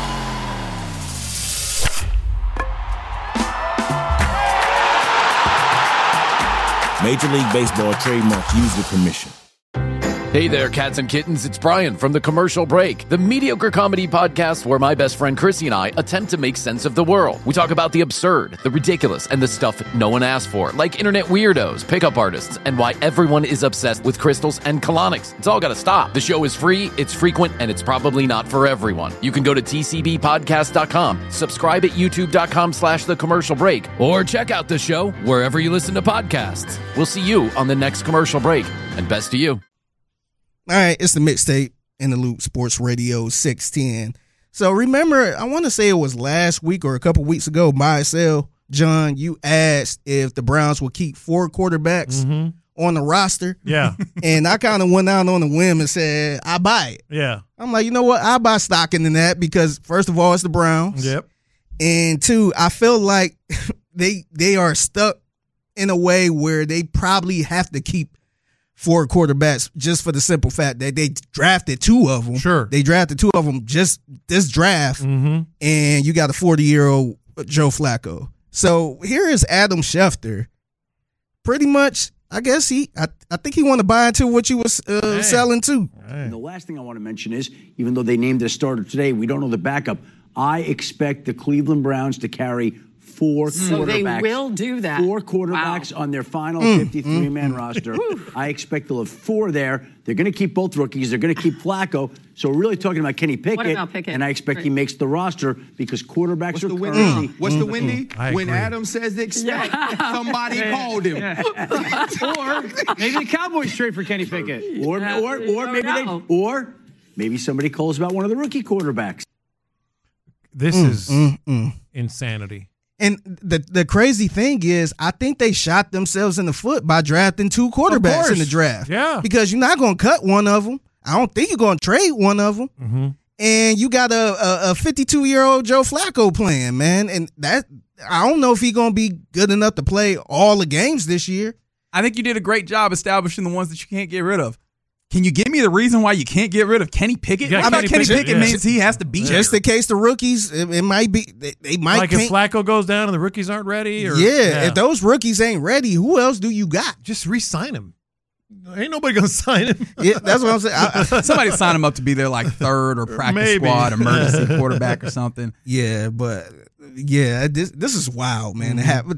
Major League Baseball trademarks used with permission. Hey there, cats and kittens. It's Brian from The Commercial Break, the mediocre comedy podcast where my best friend Chrissy and I attempt to make sense of the world. We talk about the absurd, the ridiculous, and the stuff no one asked for, like internet weirdos, pickup artists, and why everyone is obsessed with crystals and colonics. It's all got to stop. The show is free, it's frequent, and it's probably not for everyone. You can go to tcbpodcast.com, subscribe at youtube.com/The Commercial Break, or check out the show wherever you listen to podcasts. We'll see you on the next commercial break, and best to you. All right, it's the mixtape in the Loop Sports Radio 610. So remember, I want to say it was last week or a couple weeks ago, myself, John, you asked if the Browns would keep 4 quarterbacks on the roster. Yeah. And I kind of went out on a whim and said, I buy it. Yeah. I'm like, you know what? I buy stock in that because, first of all, it's the Browns. Yep. And two, I feel like they are stuck in a way where they probably have to keep 4 quarterbacks just for the simple fact that they drafted 2 of them. Sure. They drafted 2 of them just this draft, and you got a 40-year-old Joe Flacco. So here is Adam Schefter. Pretty much, I guess I think he want to buy into what you was selling too. And the last thing I want to mention is, even though they named their starter today, we don't know the backup. I expect the Cleveland Browns to carry 4 quarterbacks. So they will do that. 4 quarterbacks on their final 53-man roster. I expect they'll have 4 there. They're going to keep both rookies. They're going to keep Flacco. So we're really talking about Kenny Pickett. What about Pickett? And I expect he makes the roster because quarterbacks are Windy? crazy. What's the Windy? When agree. Adam says expect, somebody called him. Or maybe the Cowboys trade for Kenny Pickett. Or maybe somebody calls about one of the rookie quarterbacks. This is insanity. And the crazy thing is, I think they shot themselves in the foot by drafting 2 quarterbacks in the draft. Yeah. Because you're not going to cut one of them. I don't think you're going to trade one of them. Mm-hmm. And you got a 52-year-old Joe Flacco playing, man. And that I don't know if he's going to be good enough to play all the games this year. I think you did a great job establishing the ones that you can't get rid of. Can you give me the reason why you can't get rid of Kenny Pickett? Yeah, I thought Kenny Pickett means he has to be just here. in case the rookies, it might be they might like if Flacco goes down and the rookies aren't ready. Or, if those rookies ain't ready, who else do you got? Just re-sign him. Ain't nobody gonna sign him. Yeah, that's what I'm saying. Somebody sign him up to be their like third or practice squad emergency quarterback or something. Yeah, but this is wild, man.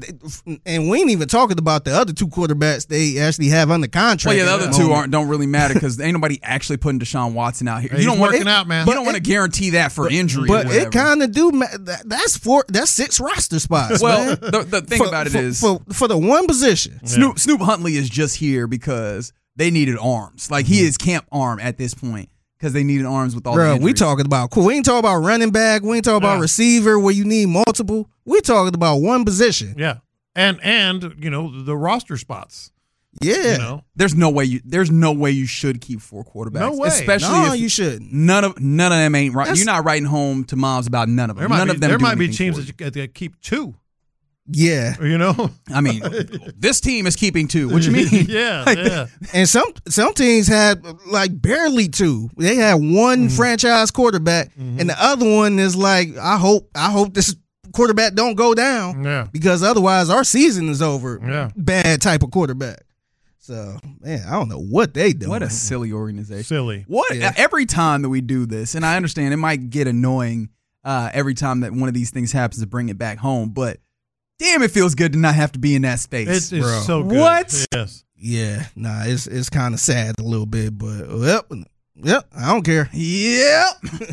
And we ain't even talking about the other 2 quarterbacks they actually have under contract. Well, yeah, the other 2 don't really matter because ain't nobody actually putting Deshaun Watson out here. He's working out, man. You don't want to guarantee that for injury. But it kind of do. That's 6 roster spots. Well, man. the thing about it is for the one position, Snoop Huntley is just here because they needed arms. Like he is camp arm at this point. Because they needed arms with all the injuries. We talking about we ain't talking about running back. We ain't talking about receiver where you need multiple. We talking about one position. Yeah, and the roster spots. Yeah, there's no way you should keep 4 quarterbacks. No way. Especially if you shouldn't. None of them ain't right. You're not writing home to moms about none of them. There might be teams that keep 2. Yeah, I mean, this team is keeping 2. What you mean? Yeah. And some teams had like barely 2. They had one franchise quarterback, and the other one is like, I hope this quarterback don't go down, because otherwise our season is over. Yeah, bad type of quarterback. So man, I don't know what they do. What a silly organization. Silly. Every time that we do this, and I understand it might get annoying every time that one of these things happens to bring it back home, but. Damn, it feels good to not have to be in that space. It is so good. What? Yes. Yeah. Nah, it's kind of sad a little bit, but yep, I don't care. Yep.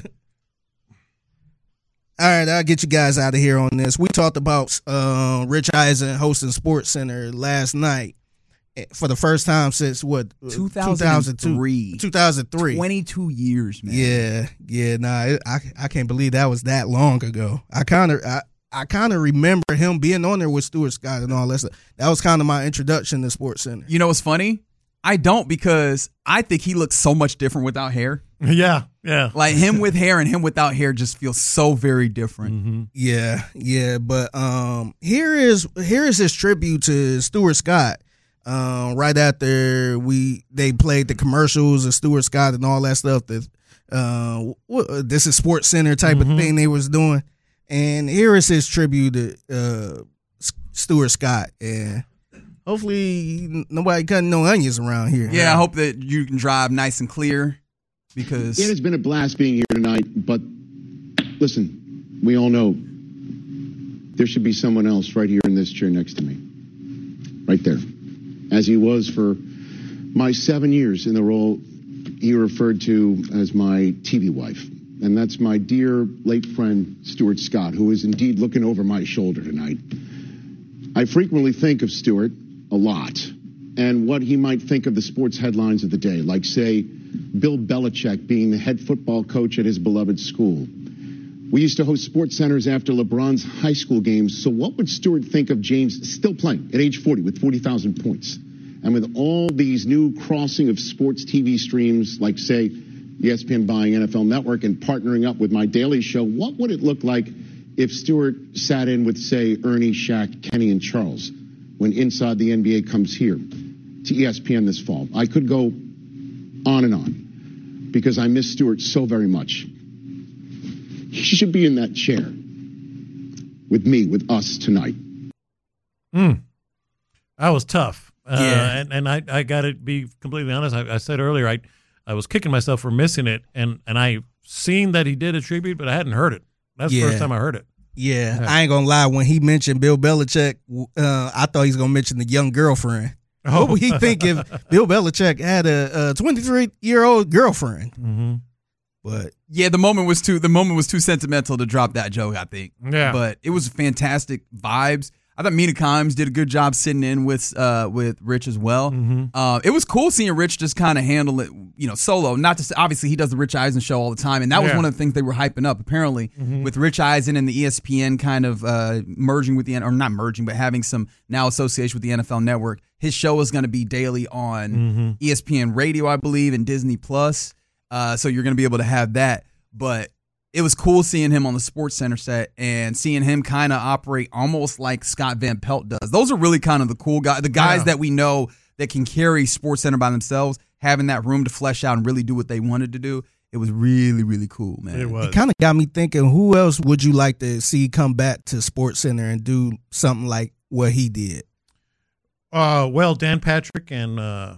All right, I'll get you guys out of here on this. We talked about Rich Eisen hosting Sports Center last night for the first time since 2003. 2003. 22 years, man. Yeah. Nah, I can't believe that was that long ago. I kind of remember him being on there with Stuart Scott and all that stuff. That was kind of my introduction to Sports Center. You know what's funny? I don't, because I think he looks so much different without hair. Yeah. Like him with hair and him without hair just feels so very different. Mm-hmm. Yeah. But here is his tribute to Stuart Scott. Right after they played the commercials of Stuart Scott and all that stuff. This is Sports Center type of thing they was doing. And here is his tribute to Stuart Scott. And hopefully nobody cutting no onions around here. Yeah, I hope that you can drive nice and clear, because it has been a blast being here tonight. But listen, we all know there should be someone else right here in this chair next to me. Right there. As he was for my 7 years in the role he referred to as my TV wife. And that's my dear late friend, Stuart Scott, who is indeed looking over my shoulder tonight. I frequently think of Stuart a lot and what he might think of the sports headlines of the day, like, say, Bill Belichick being the head football coach at his beloved school. We used to host sports centers after LeBron's high school games, so what would Stuart think of James still playing at age 40 with 40,000 points? And with all these new crossing of sports TV streams, like, say, ESPN buying NFL Network and partnering up with My Daily Show, what would it look like if Stuart sat in with, say, Ernie, Shaq, Kenny, and Charles when Inside the NBA comes here to ESPN this fall? I could go on and on because I miss Stuart so very much. He should be in that chair with me, with us tonight. That was tough. Yeah. And I got to be completely honest. I said earlier, I was kicking myself for missing it, and I seen that he did a tribute, but I hadn't heard it. That's the first time I heard it. Yeah, I ain't gonna lie. When he mentioned Bill Belichick, I thought he was gonna mention the young girlfriend. What would he think if Bill Belichick had a 23-year-old girlfriend? Mm-hmm. But yeah, the moment was too sentimental to drop that joke, I think. Yeah, but it was fantastic vibes. I thought Mina Kimes did a good job sitting in with Rich as well. Mm-hmm. It was cool seeing Rich just kind of handle it, solo. Not to say, obviously he does the Rich Eisen show all the time, and that was one of the things they were hyping up. Apparently, with Rich Eisen and the ESPN kind of merging with or not merging, but having some now association with the NFL Network. His show is going to be daily on ESPN Radio, I believe, and Disney Plus. So you're going to be able to have that, but. It was cool seeing him on the SportsCenter set and seeing him kind of operate almost like Scott Van Pelt does. Those are really kind of the cool guys, the guys that we know that can carry SportsCenter by themselves, having that room to flesh out and really do what they wanted to do. It was really, really cool, man. It was. It kind of got me thinking, who else would you like to see come back to SportsCenter and do something like what he did? Well, Dan Patrick and I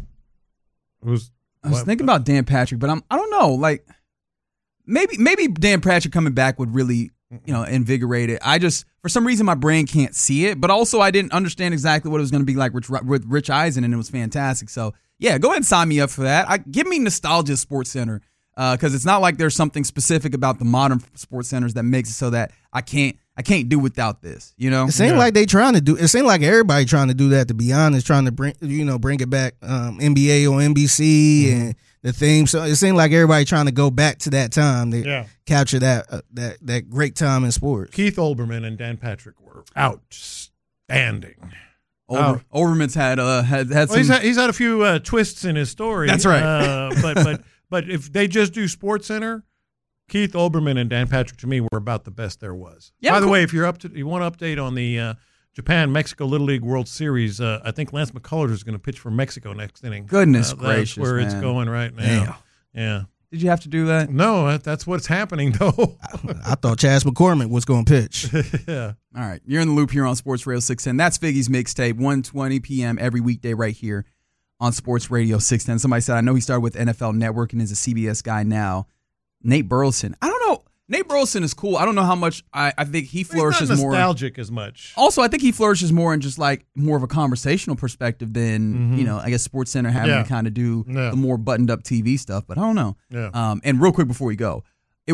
was thinking about Dan Patrick, but I don't know, like. Maybe Dan Patrick coming back would really, invigorate it. I just, for some reason, my brain can't see it. But also, I didn't understand exactly what it was going to be like with Rich Eisen, and it was fantastic. So, yeah, go ahead and sign me up for that. Give me nostalgia SportsCenter because it's not like there's something specific about the modern SportsCenters that makes it so that I can't do without this. It seems like they trying to do. It seems like everybody trying to do that. To be honest, trying to bring it back. NBA on NBC and. The theme, so it seemed like everybody trying to go back to that time to capture that great time in sports. Keith Olbermann and Dan Patrick were outstanding. Olbermann's had some. He's had a few twists in his story. That's right. But if they just do SportsCenter, Keith Olbermann and Dan Patrick to me were about the best there was. Yeah, by the way, if you want to update on the Japan-Mexico Little League World Series, I think Lance McCullers is going to pitch for Mexico next inning. Goodness gracious, that's where it's going right now. Yeah. Did you have to do that? No, that's what's happening, though. I thought Chas McCormick was going to pitch. Yeah. All right. You're in the loop here on Sports Radio 610. That's Figgy's Mixtape, 1:20 p.m. every weekday right here on Sports Radio 610. Somebody said, I know he started with NFL Network and is a CBS guy now. Nate Burleson. I don't know. Nate Burleson is cool. I don't know how much I think he flourishes more. He's more. Not nostalgic as much. Also, I think he flourishes more in just like more of a conversational perspective than, I guess SportsCenter having to kind of do the more buttoned up TV stuff. But I don't know. Yeah. And real quick before we go,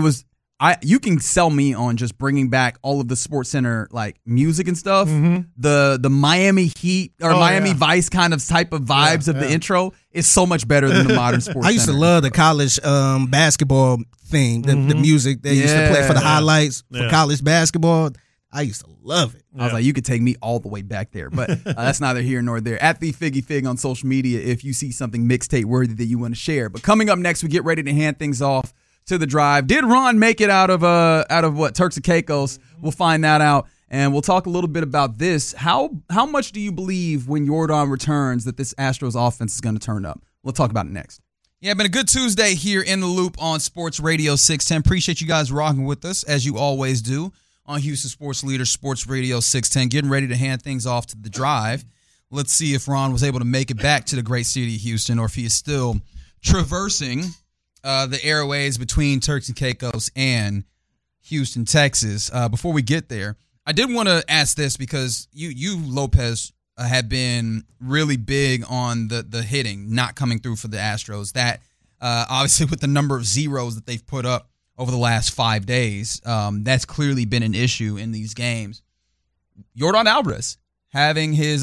you can sell me on just bringing back all of the SportsCenter like music and stuff. The Miami Heat or Miami Vice kind of type of vibes of the intro is so much better than the modern SportsCenter. I used to love the college basketball theme, the music they used to play for the highlights for college basketball. I used to love it. I was like, you could take me all the way back there, but that's neither here nor there. At the Figgy Fig on social media if you see something mixtape worthy that you want to share. But coming up next, we get ready to hand things off to the drive. Did Ron make it out of what, Turks and Caicos? We'll find that out, and we'll talk a little bit about this. How much do you believe when Jordan returns that this Astros offense is going to turn up? We'll talk about it next. Yeah, been a good Tuesday here in the loop on Sports Radio 610. Appreciate you guys rocking with us, as you always do, on Houston Sports Leader, Sports Radio 610. Getting ready to hand things off to the drive. Let's see if Ron was able to make it back to the great city of Houston, or if he is still traversing the airways between Turks and Caicos and Houston, Texas. Before we get there, I did want to ask this because you Lopez, have been really big on the hitting not coming through for the Astros. That obviously with the number of zeros that they've put up over the last 5 days, that's clearly been an issue in these games. Yordan Alvarez having his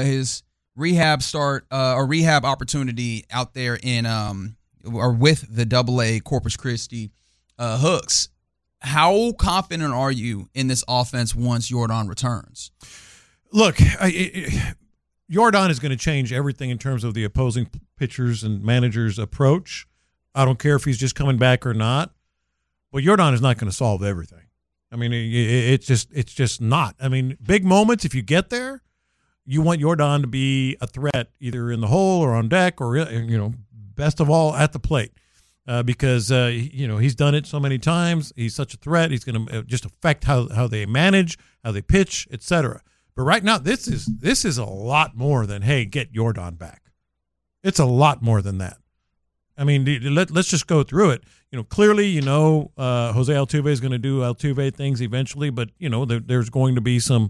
rehab start or rehab opportunity out there in or with the AA Corpus Christi Hooks. How confident are you in this offense once Yordan returns? Look, Yordan is going to change everything in terms of the opposing pitchers and managers' approach. I don't care if he's just coming back or not, but Yordan is not going to solve everything. I mean, it's just not. I mean, big moments, if you get there, you want Yordan to be a threat either in the hole or on deck or, best of all, at the plate. Because he's done it so many times. He's such a threat. He's going to just affect how they manage, how they pitch, etc. But right now, this is a lot more than, hey, get Yordan back. It's a lot more than that. I mean, let's just go through it. Clearly, Jose Altuve is going to do Altuve things eventually, but there's going to be some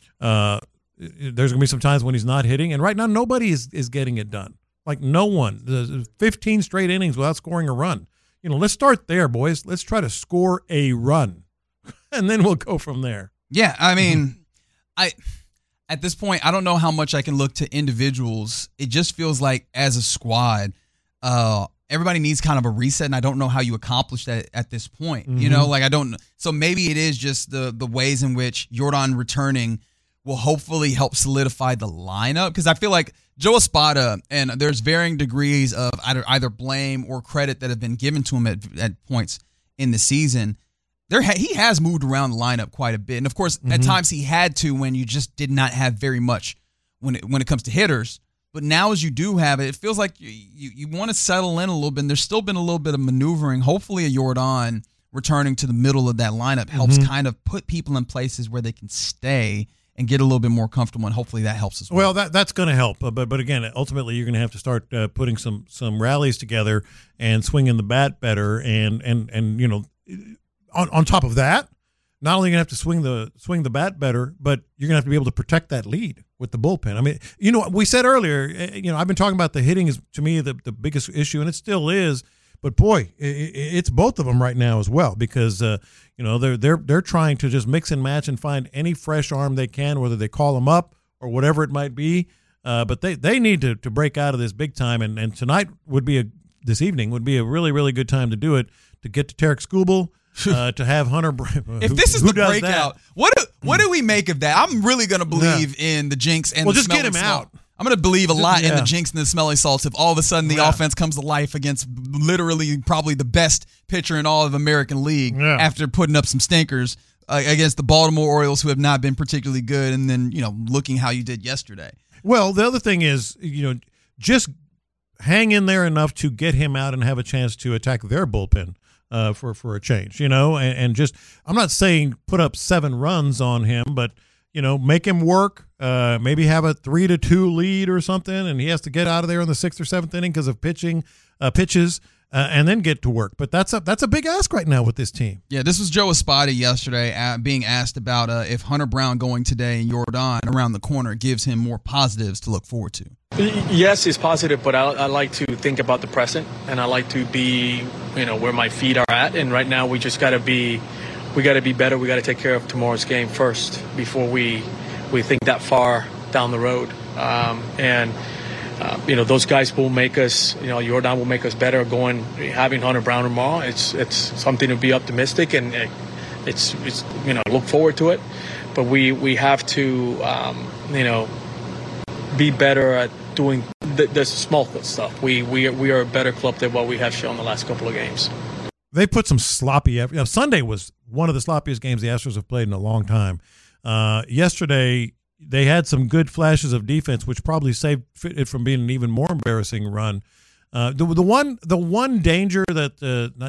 times when he's not hitting, and right now nobody is getting it done. Like no one. 15 straight innings without scoring a run. Let's start there, boys. Let's try to score a run, and then we'll go from there. Yeah, I mean, at this point, I don't know how much I can look to individuals. It just feels like as a squad, everybody needs kind of a reset, and I don't know how you accomplish that at this point. I don't. So maybe it is just the ways in which Yordan returning will hopefully help solidify the lineup, because I feel like Joe Espada, and there's varying degrees of either blame or credit that have been given to him at points in the season. He has moved around the lineup quite a bit, and of course, at times he had to when you just did not have very much when it comes to hitters. But now, as you do have it, it feels like you want to settle in a little bit. And there's still been a little bit of maneuvering. Hopefully, a Yordan returning to the middle of that lineup helps kind of put people in places where they can stay and get a little bit more comfortable, and hopefully that helps as well. Well, that's going to help, but again, ultimately you're going to have to start putting some rallies together and swinging the bat better, and on top of that, not only going to have to swing the bat better, but you're going to have to be able to protect that lead with the bullpen. I mean, we said earlier, I've been talking about the hitting is to me the biggest issue, and it still is. But boy, it's both of them right now as well, because they're trying to just mix and match and find any fresh arm they can, whether they call them up or whatever it might be. But they need to break out of this big time, and tonight this evening would be a really, really good time to do it, to get to Tarek Skubal, to have Hunter Brown. If this is the breakout, what do we make of that? I'm really going to believe in the jinx and just get him out. I'm going to believe a lot in the jinx and the smelly salts if all of a sudden the offense comes to life against literally probably the best pitcher in all of American League after putting up some stinkers against the Baltimore Orioles, who have not been particularly good, and then, looking how you did yesterday. Well, the other thing is, just hang in there enough to get him out and have a chance to attack their bullpen for a change, and just, I'm not saying put up 7 runs on him, but make him work. Maybe have a 3-2 lead or something, and he has to get out of there in the 6th or 7th inning because of pitches, and then get to work. But that's a big ask right now with this team. Yeah, this was Joe Espada yesterday being asked about if Hunter Brown going today and Yordan around the corner gives him more positives to look forward to. Yes, it's positive, but I like to think about the present, and I like to be, where my feet are at. And right now, we just got to be. We got to be better. We got to take care of tomorrow's game first before we think that far down the road. Those guys will make us. Yordan will make us better. Having Hunter Brown tomorrow, it's something to be optimistic, and it's look forward to it. But we have to be better at doing the small stuff. We are a better club than what we have shown the last couple of games. They put some sloppy effort. Sunday was one of the sloppiest games the Astros have played in a long time. Yesterday, they had some good flashes of defense, which probably saved it from being an even more embarrassing run. The one danger that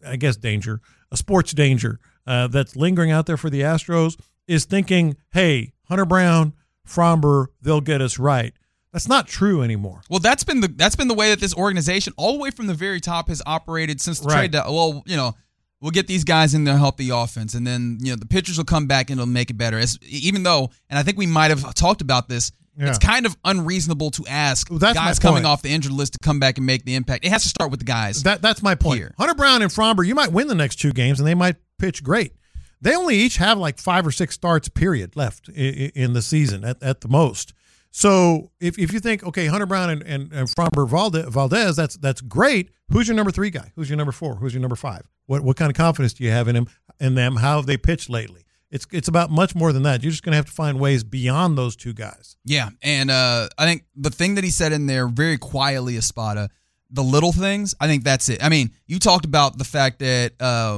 a sports danger that's lingering out there for the Astros is thinking, hey, Hunter Brown, Framber, they'll get us right. That's not true anymore. Well, that's been the way that this organization, all the way from the very top, has operated since the trade. Well, we'll get these guys in there, help the offense, and then the pitchers will come back and it'll make it better. Even though, and I think we might have talked about this, it's kind of unreasonable to ask guys coming off the injured list to come back and make the impact. It has to start with the guys. That's my point. Here. Hunter Brown and Framber, you might win the next 2 games and they might pitch great. They only each have like 5 or 6 starts period left in the season at the most. So if you think, okay, Hunter Brown and Framber Valdez, that's great. Who's your number 3 guy? Who's your number 4? Who's your number 5? What kind of confidence do you have in them? How have they pitched lately? It's about much more than that. You're just going to have to find ways beyond those 2 guys. Yeah, and I think the thing that he said in there very quietly, Espada, the little things, I think that's it. I mean, you talked about the fact that,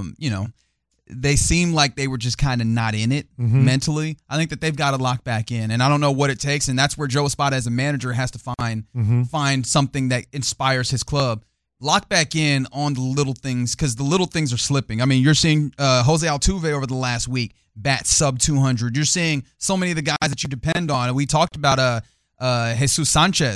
they seem like they were just kind of not in it mentally. I think that they've got to lock back in, and I don't know what it takes, and that's where Joe Espada as a manager has to find something that inspires his club. Lock back in on the little things, because the little things are slipping. I mean, you're seeing Jose Altuve over the last week bat sub 200. You're seeing so many of the guys that you depend on. We talked about Jesus Sanchez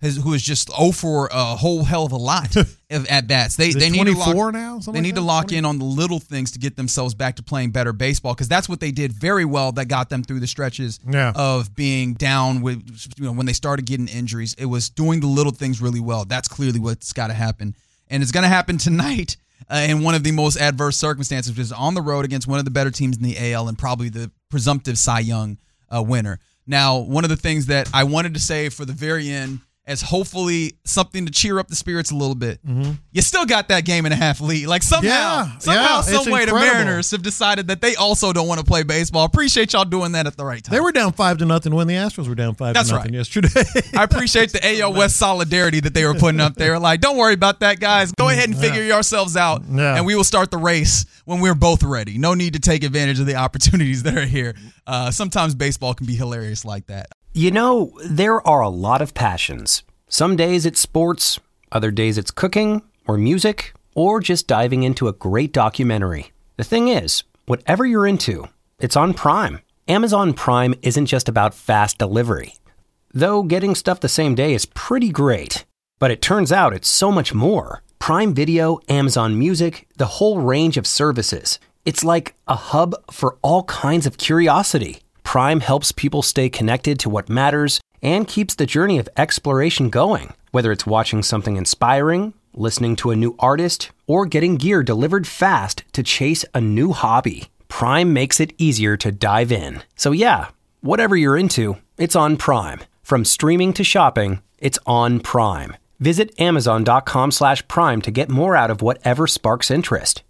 who is just 0 for a whole hell of a lot of at bats. They need to lock, now. They need to lock in on the little things to get themselves back to playing better baseball, because that's what they did very well. That got them through the stretches of being down with, when they started getting injuries. It was doing the little things really well. That's clearly what's got to happen, and it's going to happen tonight in one of the most adverse circumstances, which is on the road against one of the better teams in the AL and probably the presumptive Cy Young winner. Now, one of the things that I wanted to say for the very end, as hopefully something to cheer up the spirits a little bit. You still got that 1.5 lead. Like somehow, some way, the Mariners have decided that they also don't want to play baseball. Appreciate y'all doing that at the right time. They were down 5-0 when the Astros were down 5-0 yesterday. I appreciate the AL West solidarity that they were putting up there. Like, don't worry about that, guys. Go ahead and figure yourselves out, and we will start the race when we're both ready. No need to take advantage of the opportunities that are here. Sometimes baseball can be hilarious like that. You know, there are a lot of passions. Some days it's sports, other days it's cooking or music, or just diving into a great documentary. The thing is, whatever you're into, it's on Prime. Amazon Prime isn't just about fast delivery. Though getting stuff the same day is pretty great. But it turns out it's so much more. Prime Video, Amazon Music, the whole range of services. It's like a hub for all kinds of curiosity. Prime helps people stay connected to what matters and keeps the journey of exploration going. Whether it's watching something inspiring, listening to a new artist, or getting gear delivered fast to chase a new hobby, Prime makes it easier to dive in. So yeah, whatever you're into, it's on Prime. From streaming to shopping, it's on Prime. Visit Amazon.com/Prime to get more out of whatever sparks interest.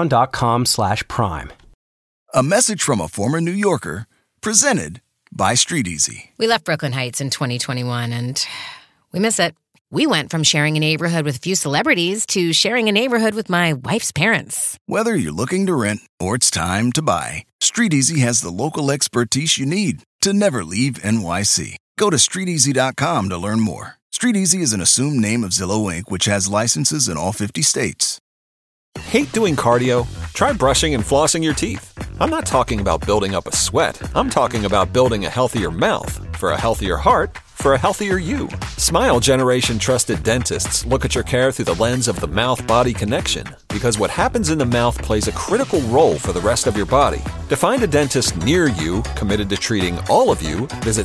Amazon.com/Prime. A message from a former New Yorker, presented by StreetEasy. We left Brooklyn Heights in 2021, and we miss it. We went from sharing a neighborhood with a few celebrities to sharing a neighborhood with my wife's parents. Whether you're looking to rent or it's time to buy, StreetEasy has the local expertise you need to never leave NYC. Go to StreetEasy.com to learn more. StreetEasy is an assumed name of Zillow Inc., which has licenses in all 50 states. Hate doing cardio? Try brushing and flossing your teeth. I'm not talking about building up a sweat. I'm talking about building a healthier mouth. For a healthier heart, for a healthier you. Smile Generation trusted dentists look at your care through the lens of the mouth-body connection, because what happens in the mouth plays a critical role for the rest of your body. To find a dentist near you committed to treating all of you, visit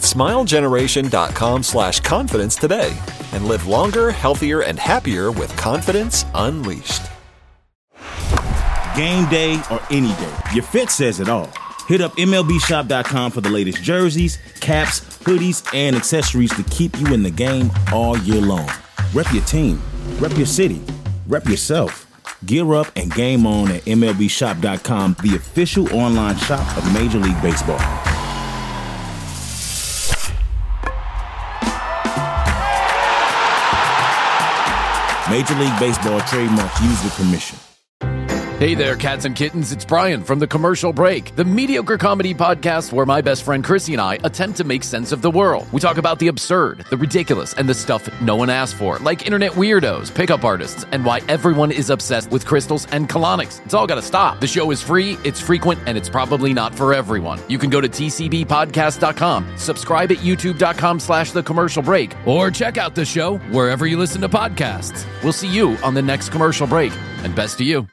smilegeneration.com/confidence today and live longer, healthier, and happier with confidence unleashed. Game day or any day, your fit says it all. Hit up MLBshop.com for the latest jerseys, caps, hoodies, and accessories to keep you in the game all year long. Rep your team, rep your city, rep yourself. Gear up and game on at MLBshop.com, the official online shop of Major League Baseball. Major League Baseball trademark used with permission. Hey there, cats and kittens. It's Brian from The Commercial Break, the mediocre comedy podcast where my best friend Chrissy and I attempt to make sense of the world. We talk about the absurd, the ridiculous, and the stuff no one asked for, like internet weirdos, pickup artists, and why everyone is obsessed with crystals and colonics. It's all got to stop. The show is free, it's frequent, and it's probably not for everyone. You can go to tcbpodcast.com, subscribe at youtube.com/The Commercial Break, or check out the show wherever you listen to podcasts. We'll see you on the next Commercial Break, and best to you.